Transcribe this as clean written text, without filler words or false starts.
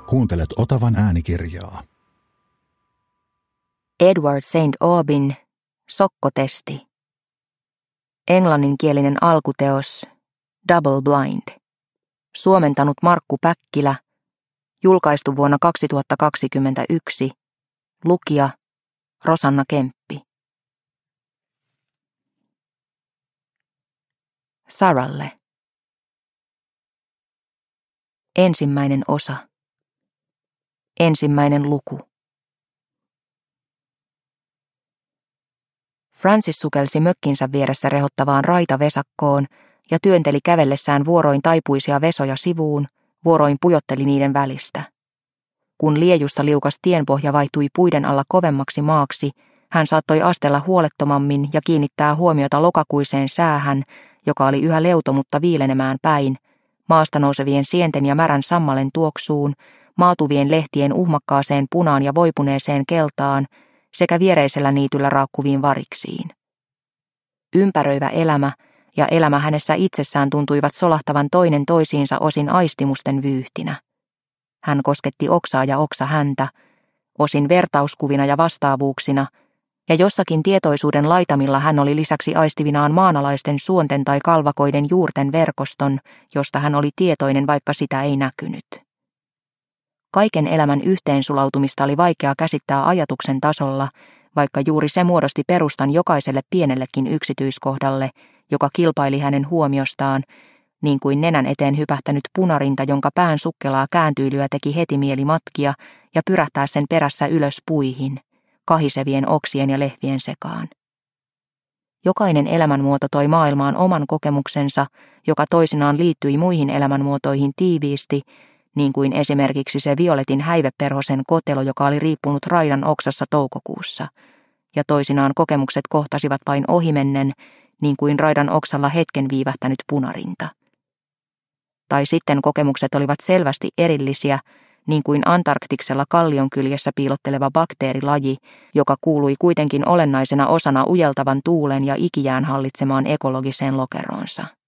Kuuntelet Otavan äänikirjaa. Edward St. Aubyn Sokkotesti. Englanninkielinen alkuteos Double Blind. Suomentanut Markku Päkkilä. Julkaistu vuonna 2021. Lukija Rosanna Kemppi. Saralle. Ensimmäinen osa. Ensimmäinen luku. Francis sukelsi mökkinsä vieressä rehottavaan raitavesakkoon ja työnteli kävellessään vuoroin taipuisia vesoja sivuun, vuoroin pujotteli niiden välistä. Kun liejusta liukas tienpohja vaihtui puiden alla kovemmaksi maaksi, hän saattoi astella huolettomammin ja kiinnittää huomiota lokakuiseen säähän, joka oli yhä leuto mutta viilenemään päin, maasta nousevien sienten ja märän sammalen tuoksuun, maatuvien lehtien uhmakkaaseen punaan ja voipuneeseen keltaan sekä viereisellä niityllä raakkuviin variksiin. Ympäröivä elämä ja elämä hänessä itsessään tuntuivat solahtavan toinen toisiinsa osin aistimusten vyyhtinä. Hän kosketti oksaa ja oksa häntä, osin vertauskuvina ja vastaavuuksina, ja jossakin tietoisuuden laitamilla hän oli lisäksi aistivinaan maanalaisten suonten tai kalvakoiden juurten verkoston, josta hän oli tietoinen, vaikka sitä ei näkynyt. Kaiken elämän yhteensulautumista oli vaikea käsittää ajatuksen tasolla, vaikka juuri se muodosti perustan jokaiselle pienellekin yksityiskohdalle, joka kilpaili hänen huomiostaan, niin kuin nenän eteen hypähtänyt punarinta, jonka pään sukkelaa kääntyilyä teki heti mieli matkia ja pyrähtää sen perässä ylös puihin, kahisevien oksien ja lehvien sekaan. Jokainen elämänmuoto toi maailmaan oman kokemuksensa, joka toisinaan liittyi muihin elämänmuotoihin tiiviisti, niin kuin esimerkiksi se violetin häiveperhosen kotelo, joka oli riippunut raidan oksassa toukokuussa, ja toisinaan kokemukset kohtasivat vain ohimennen, niin kuin raidan oksalla hetken viivähtänyt punarinta. Tai sitten kokemukset olivat selvästi erillisiä, niin kuin Antarktiksella kallion kyljessä piilotteleva bakteerilaji, joka kuului kuitenkin olennaisena osana ujeltavan tuulen ja ikijään hallitsemaan ekologiseen lokeroonsa.